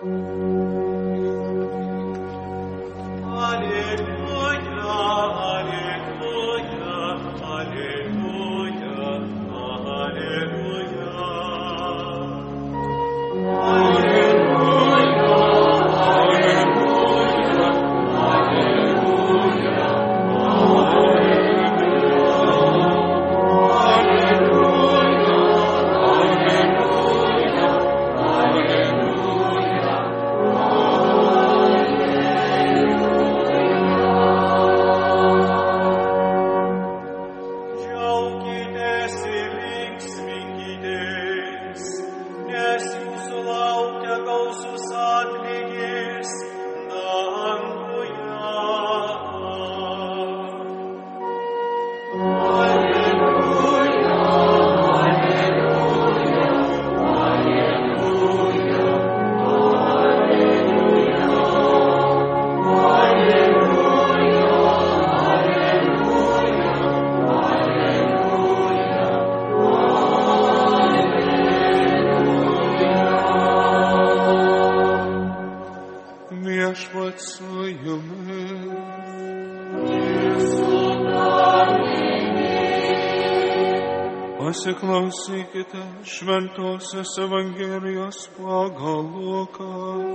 Pasiklausykite Šventosios Evangelijos pagal Luką.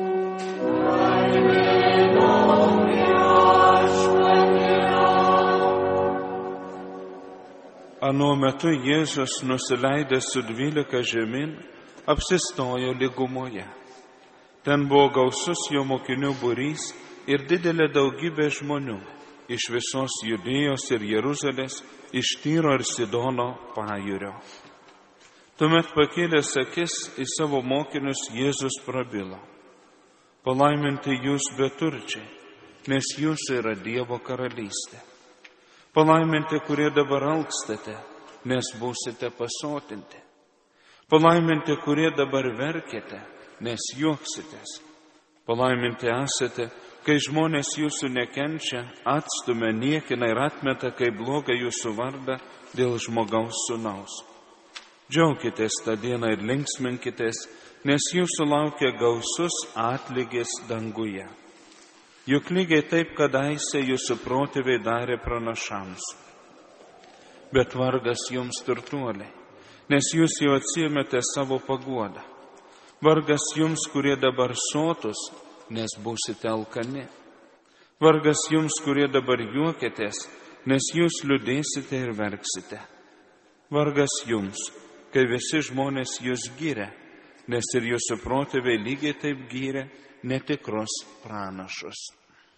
Anuo metu Jėzus, nusileidęs su 12 žemyn, apsistojo lygumoje. Ten buvo gausus jo mokinių būrys ir didelė daugybė žmonių iš visos Judėjos ir Jeruzalės, iš Tyro ir Sidono pajūrio. Tuomet pakėlęs akis į savo mokinius, Jėzus prabilo: Palaiminti jūs beturčiai, nes jūsų yra Dievo karalystė. Palaiminti, kurie dabar alkstate, nes būsite pasotinti. Palaiminti, kurie dabar verkiate, nes juoksitės. Palaiminti esate, kai žmonės jūsų nekenčia, atstumia, niekina ir atmeta kaip blogą jūsų vardą dėl žmogaus sūnaus. Džiaukitės tą dieną ir linksminkitės, nes jūsų laukia gausus atlygis danguje. Juk lygiai taip kadaise jūsų protėviai darė pranašams. Bet vargas jums, turtuoliai, nes jūs jau atsiėmėte savo paguodą. Vargas jums, kurie dabar sotus, nes būsite alkani. Vargas jums, kurie dabar juokėtės, nes jūs liūdėsite ir verksite. Vargas jums, kai visi žmonės jūs giria, nes ir jūsų protėviai lygiai taip gyrė netikrus pranašus.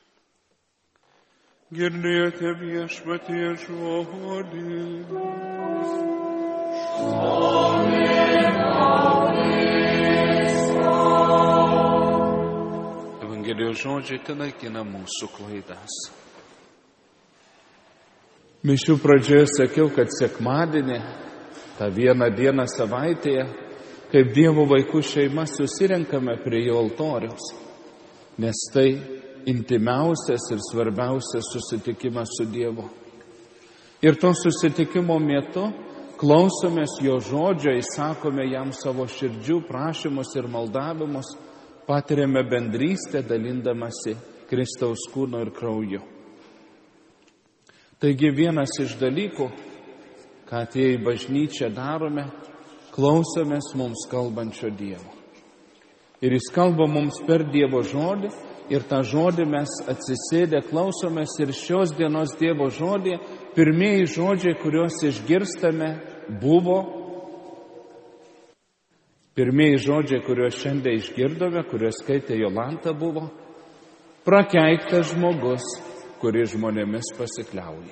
Girdėjote Viešpatie žodį. Evangelijos žodžiai tenaikina mūsų klaidas. Mišių pradžioje sakiau, kad sekmadienį, tą vieną dieną savaitėje, kaip Dievo vaikų šeima susirenkame prie jo altoriaus, nes tai intimiausias ir svarbiausias susitikimas su Dievu. Ir to susitikimo metu klausomės jo žodžio, įsakome jam savo širdžių prašymus ir maldavimus, patiriame bendrystę dalindamasi Kristaus kūno ir krauju. Taigi vienas iš dalykų, ką atėję į bažnyčią darome, klausomės mums kalbančio Dievo. Ir jis kalba mums per Dievo žodį, ir tą žodį mes atsisėdę klausomės, ir šios dienos Dievo žodį, pirmieji žodžiai, kuriuos išgirstame, buvo pirmieji žodžiai, kuriuos šiandien išgirdome, kuriuos skaitė Jolanta, buvo: prakeiktas žmogus, kuris žmonėmis pasikliauja.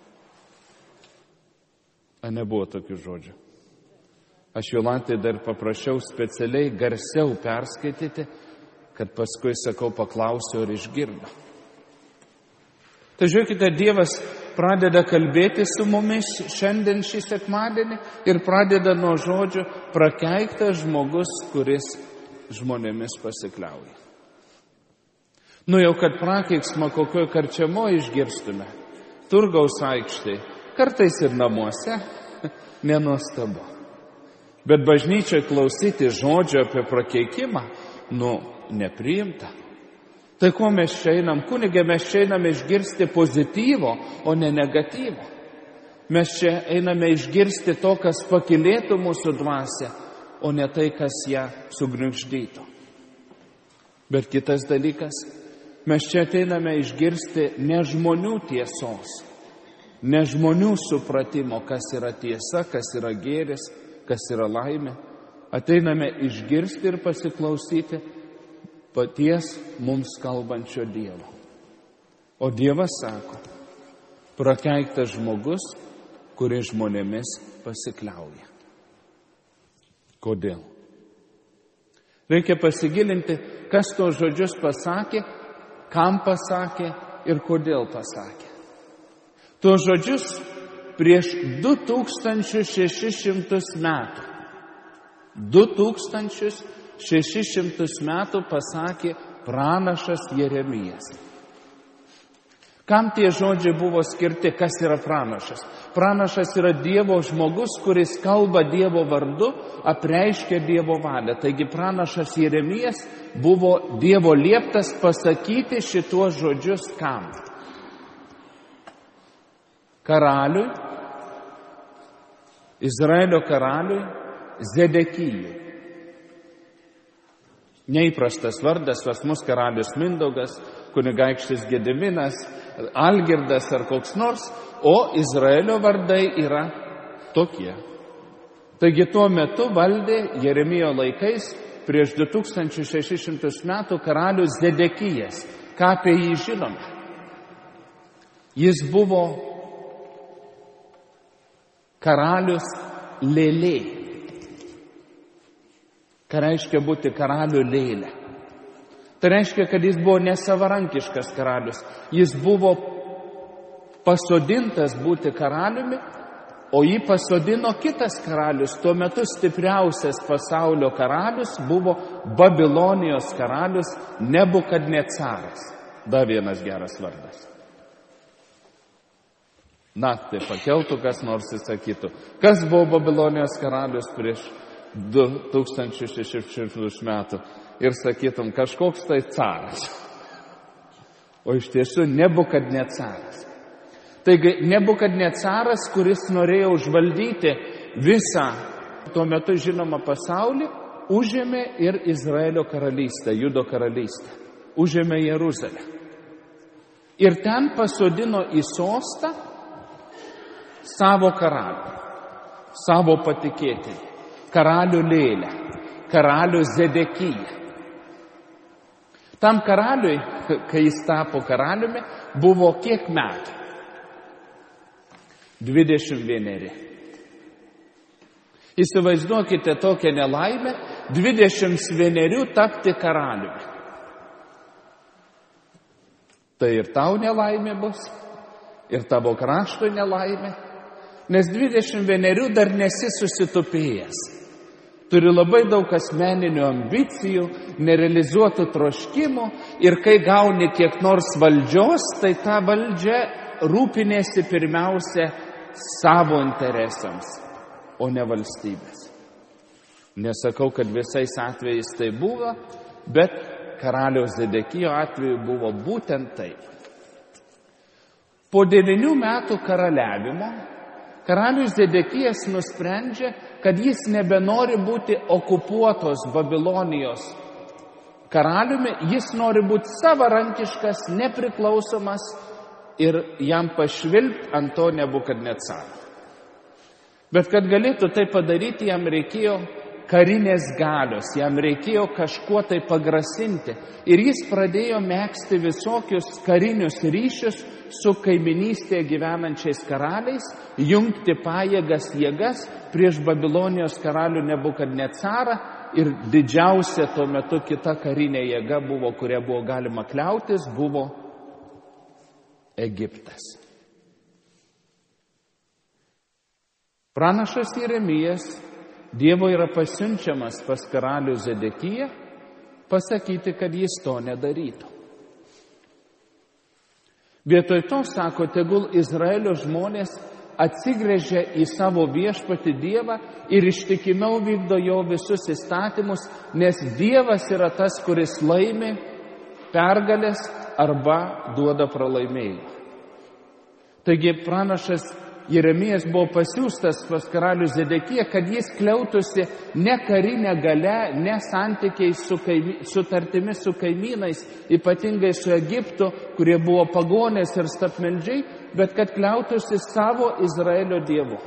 A nebuvo tokių žodžių? Aš Jolantai dar paprašiau specialiai garsiau perskaityti, kad paskui, sakau, paklausiau, ar išgirdo. Tai žiūrėkite, Dievas pradeda kalbėti su mumis šiandien šį sekmadienį ir pradeda nuo žodžio prakeiktas žmogus, kuris žmonėmis pasikliauja. Jau kad prakeiksmą kokioje karčiamoje išgirstume, turgaus aikštėje, kartais ir namuose, nenuostabu. Bet bažnyčioje klausyti žodžio apie prakeikimą, nepriimta. Tai ko mes čia einam? Kunige, mes čia einame išgirsti pozityvo, o ne negatyvo. Mes čia einame išgirsti to, kas pakilėtų mūsų dvasią, o ne tai, kas ją sugniuždytų. Bet kitas dalykas, mes čia ateiname išgirsti ne žmonių tiesos, ne žmonių supratimo, kas yra tiesa, kas yra gėris, kas yra laimė. Ateiname išgirsti ir pasiklausyti paties mums kalbančio Dievo. O Dievas sako, prakeiktas žmogus, kuris žmonėmis pasikliauja. Kodėl? Reikia pasigilinti, kas tos žodžius pasakė, kam pasakė ir kodėl pasakė. Tuos žodžius prieš 2600 metų. 2600 metų pasakė pranašas Jeremijas. Kam tie žodžiai buvo skirti, kas yra pranašas? Pranašas yra Dievo žmogus, kuris kalba Dievo vardu, apreiškia Dievo valią. Taigi pranašas Jeremijas buvo Dievo lieptas pasakyti šituos žodžius kam? Karaliui, Izraelio karaliui Zedekijui. Neįprastas vardas, pas mus karalius Mindaugas, kunigaikštis Gediminas, Algirdas ar koks nors, o Izraelio vardai yra tokie. Taigi tuo metu valdė Jeremijo laikais prieš 2600 metų karalius Zedekijas. Ką apie jį žinome? Jis buvo karalius lėlė. Ką reiškia būti karalių lėlė? Tai reiškia, kad jis buvo nesavarankiškas karalius. Jis buvo pasodintas būti karaliumi, o jį pasodino kitas karalius. Tuo metu stipriausias pasaulio karalius buvo Babilonijos karalius Nebukadnecaras. Dar vienas geras vardas. Naktį pakeltų, kas nors įsakytų. Kas buvo Babilonijos karalius prieš 2600 metų? Ir sakytum, kažkoks tai caras. O iš tiesų Nebukadnecaras. Taigi Nebukadnecaras, kuris norėjo užvaldyti visą tuo metu žinomą pasaulį, užėmė ir Izraelio karalystę, Judo karalystę. Užėmė Jeruzalę. Ir ten pasodino į sostą savo karalių, savo patikėtinį, karalių lėlę, karalių Zedekiją. Tam karaliui, kai jis tapo karaliumi, buvo kiek metų? 21. Įsivaizduokite tokią nelaimę, 21 tapti karaliumi. Tai ir tau nelaimė bus, ir tavo kraštui nelaimė, nes 21 dar nesi susitupėjęs. Turi labai daug asmeninių ambicijų, nerealizuotų troškimų ir kai gauni kiek nors valdžios, tai ta valdžia rūpinėsi pirmiausia savo interesams, o ne valstybės. Nesakau, kad visais atvejais tai buvo, bet karaliaus Zedekijo atveju buvo būtent taip. Po 9 metų karaliavimo karalius Zedekijas nusprendžia, kad jis nebenori būti okupuotos Babilonijos karaliumi, jis nori būti savarankiškas, nepriklausomas ir jam pašvilpti ant to Nebukadnecaro. Bet kad galėtų tai padaryti, jam reikėjo karinės galios, jam reikėjo kažkuo tai pagrasinti. Ir jis pradėjo megzti visokius karinius ryšius su kaiminystėje gyvenančiais karaliais, jungti pajėgas, jėgas prieš Babilonijos karalių Nebukadnecarą ir didžiausia tuo metu kita karinė jėga buvo, kuria buvo galima kliautis, buvo Egiptas. Pranašas Jeremijas Dievo yra pasiunčiamas pas karalių Zedekiją pasakyti, kad jis to nedarytų. Vietoj to, sako, tegul Izraelio žmonės atsigręžia į savo viešpatį Dievą ir ištikimiau vykdo jo visus įstatymus, nes Dievas yra tas, kuris laimi pergalės arba duoda pralaimėjimą. Taigi pranašas Jeremijas buvo pasiųstas pas karalių Zedekiją, kad jis kliautųsi ne karinę galę, ne santykiais sutartimis su kaimynais, ypatingai su Egiptu, kurie buvo pagonės ir stapmeldžiai, bet kad kliautųsi savo Izraelio Dievu.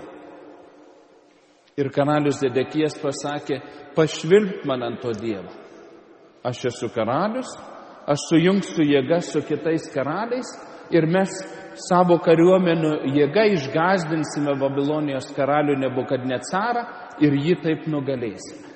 Ir karalius Zedekijas pasakė, pašvilpk man ant to Dievo. Aš esu karalius, aš sujungsiu jėgas su kitais karaliais ir mes savo kariuomenių jėga išgąsdinsime Babilonijos karalių Nebukadnecarą ir jį taip nugalėsime.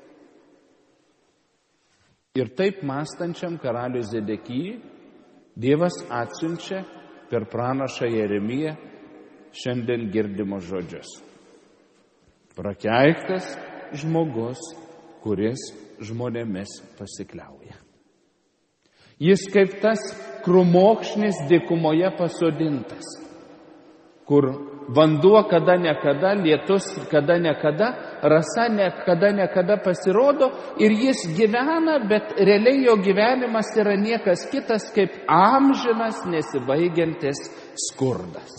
Ir taip mąstančiam karaliui Zedekijui Dievas atsiunčia per pranašą Jeremiją šiandien girdimus žodžius. Prakeiktas žmogus, kuris žmonėmis pasikliauja. Jis kaip tas krūmokšnis dykumoje pasodintas, kur vanduo kada nekada, lietus kada nekada, rasa nekada pasirodo ir jis gyvena, bet realiai jo gyvenimas yra niekas kitas kaip amžinas nesibaigiantis skurdas.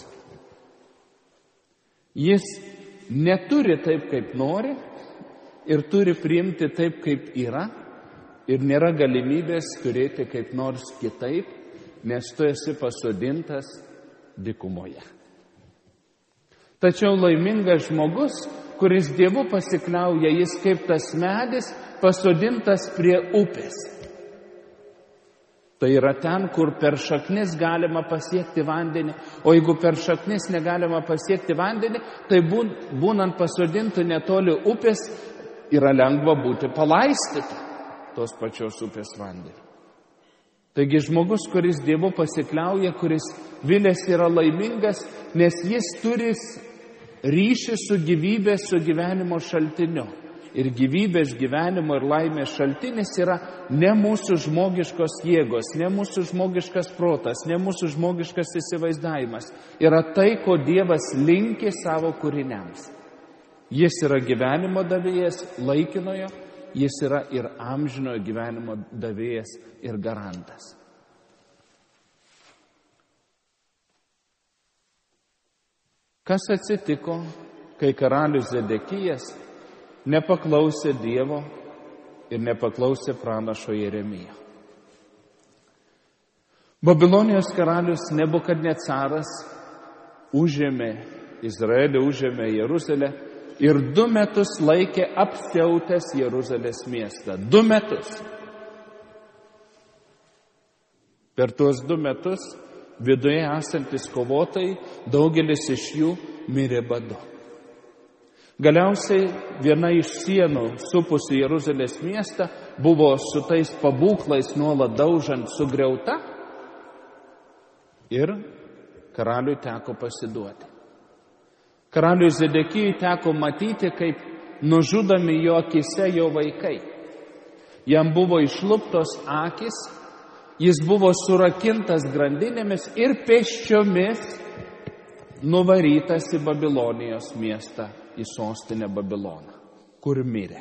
Jis neturi taip, kaip nori ir turi priimti taip, kaip yra. Ir nėra galimybės turėti kaip nors kitaip, nes tu esi pasodintas dykumoje. Tačiau laimingas žmogus, kuris Dievu pasikliauja, jis kaip tas medis pasodintas prie upės. Tai yra ten, kur per šaknis galima pasiekti vandenį, o jeigu per šaknis negalima pasiekti vandenį, tai būnant pasodintų netoli upės, yra lengva būti palaistyta tos pačios upės vandenį. Taigi žmogus, kuris Dievu pasikliauja, kuris viliasi, yra laimingas, nes jis turi ryšį su gyvybės, su gyvenimo šaltiniu. Ir gyvybės, gyvenimo ir laimės šaltinis yra ne mūsų žmogiškos jėgos, ne mūsų žmogiškas protas, ne mūsų žmogiškas įsivaizdavimas. Yra tai, ko Dievas linki savo kūriniams. Jis yra gyvenimo davėjas laikinojo, jis yra ir amžinojo gyvenimo davėjas ir garantas. Kas atsitiko, kai karalius Zedekijas nepaklausė Dievo ir nepaklausė pranašo Jeremijo? Babilonijos karalius Nebukadnecaras užėmė Izraelį, užėmė Jeruzalę ir 2 metus laikė apsiautęs Jeruzalės miestą. 2 metus. Per tuos 2 metus viduje esantis kovotojai, daugelis iš jų mirė badu. Galiausiai viena iš sienų supusi Jeruzalės miestą buvo su tais pabūklais nuolat daužant sugriauta ir karaliui teko pasiduoti. Karaliui Zedekijui teko matyti, kaip nužudomi jo akise jo vaikai. Jam buvo išluptos akys, jis buvo surakintas grandinėmis ir pėsčiomis nuvarytas į Babilonijos miestą, į sostinę Babiloną, kur mirė.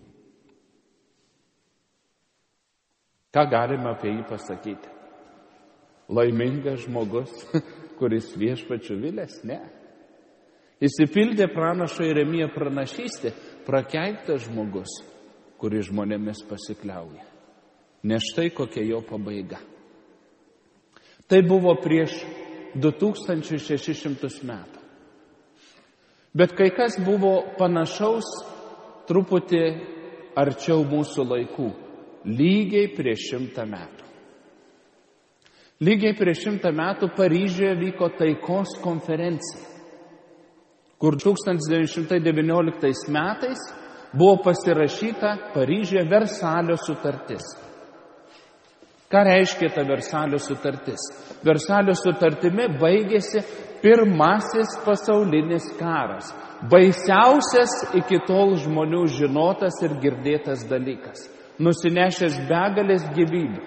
Ką galime apie jį pasakyti? Laimingas žmogus, kuris viešpačiu vilės? Ne. Įsipildė pranašo Jeremijo pranašystė, prakeiktas žmogus, kuris žmonėmis pasikliauja. Nes štai kokia jo pabaiga. Tai buvo prieš 2600 metų. Bet kai kas buvo panašaus truputį arčiau mūsų laikų, lygiai prieš 100 metų. Lygiai prieš 100 metų Paryžiuje vyko taikos konferencija, kur 1919 metais buvo pasirašyta Paryžiuje Versalio sutartis. Ką reiškia ta Versalio sutartis? Versalio sutartimi baigėsi Pirmasis pasaulinis karas. Baisiausias iki tol žmonių žinotas ir girdėtas dalykas. Nusinešęs begalės gyvybių.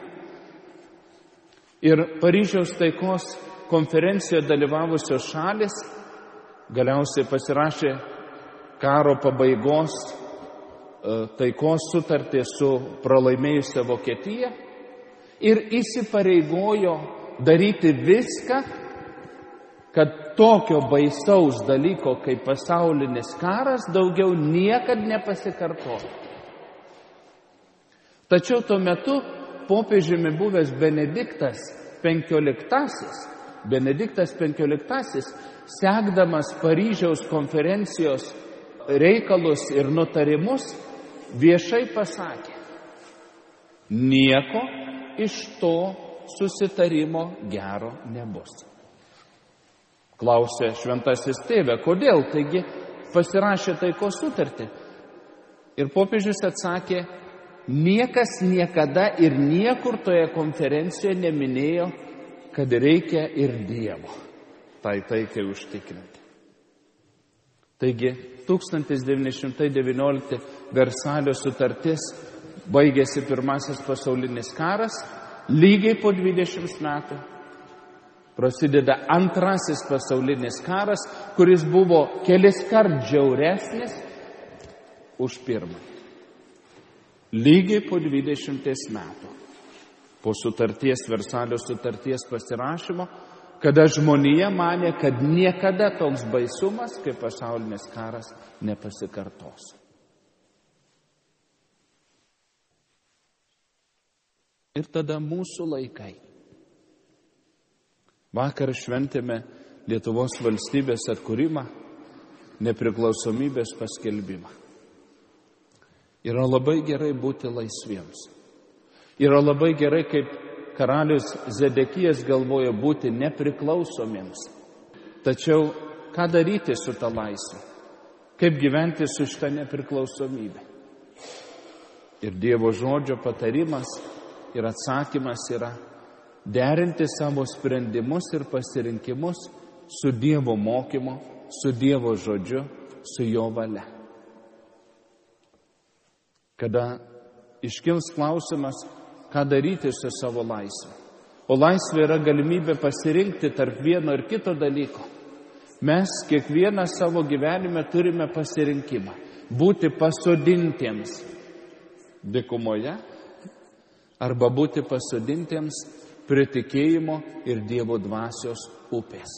Ir Paryžiaus taikos konferencijoje dalyvavusios šalis galiausiai pasirašė karo pabaigos taikos sutartį su pralaimėjusia Vokietija ir įsipareigojo daryti viską, kad tokio baisaus dalyko kaip pasaulinis karas daugiau niekad nepasikartotų. Tačiau tuo metu popiežiumi buvęs Benediktas XV, sekdamas Paryžiaus konferencijos reikalus ir nutarimus, viešai pasakė: nieko iš to susitarimo gero nebus. Klausė šventasis tėve, kodėl taigi pasirašė taikos sutartį? Ir popiežius atsakė: niekas niekada ir niekur toje konferencijoje neminėjo, kad reikia ir Dievo tai taikai užtikrinti. Taigi 1919 Versalio sutartis, baigėsi Pirmasis pasaulinis karas, lygiai po 20 metų prasideda Antrasis pasaulinis karas, kuris buvo keliskart žiauresnis už pirmąjį. Lygiai po 20 metų po Versalio sutarties pasirašymo, kada žmonija manė, kad niekada toks baisumas kaip pasaulinis karas nepasikartos. Ir tada mūsų laikai. Vakar šventėme Lietuvos valstybės atkūrimą, nepriklausomybės paskelbimą. Yra labai gerai būti laisviems. Yra labai gerai, kaip karalius Zedekijas galvoja, būti nepriklausomiems. Tačiau ką daryti su ta laisvė? Kaip gyventi su šita nepriklausomybė? Ir Dievo žodžio patarimas ir atsakymas yra derinti savo sprendimus ir pasirinkimus su Dievo mokymu, su Dievo žodžiu, su jo valia. Kada iškils klausimas, ką daryti su savo laisvė. O laisvė yra galimybė pasirinkti tarp vieno ir kito dalyko. Mes kiekvieną savo gyvenime turime pasirinkimą. Būti pasodintiems dykumoje arba būti pasodintiems prie tikėjimo ir Dievo dvasios upės.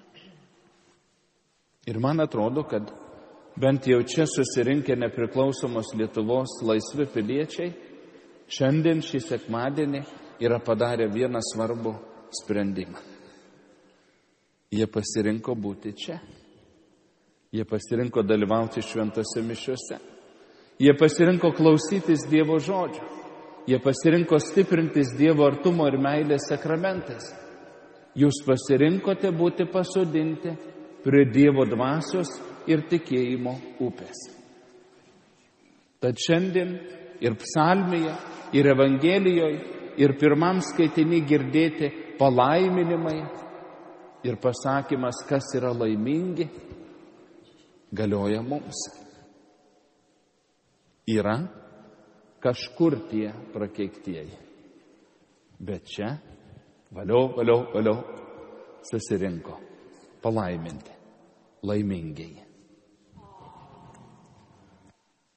Ir man atrodo, kad bent jau čia susirinkę nepriklausomos Lietuvos laisvi piliečiai šiandien šį sekmadienį yra padarę vieną svarbų sprendimą. Jie pasirinko būti čia. Jie pasirinko dalyvauti šventose mišiose. Jie pasirinko klausytis Dievo žodžio. Jie pasirinko stiprintis Dievo artumo ir meilės sakramentais. Jūs pasirinkote būti pasodinti prie Dievo dvasios ir tikėjimo upės. Tad šiandien ir psalmėje, ir Evangelijoje, ir pirmam skaitiny girdėti palaiminimai ir pasakymas, kas yra laimingi, galioja mums. Yra kažkur tie prakeiktieji. Bet čia valio susirinko palaiminti laimingieji.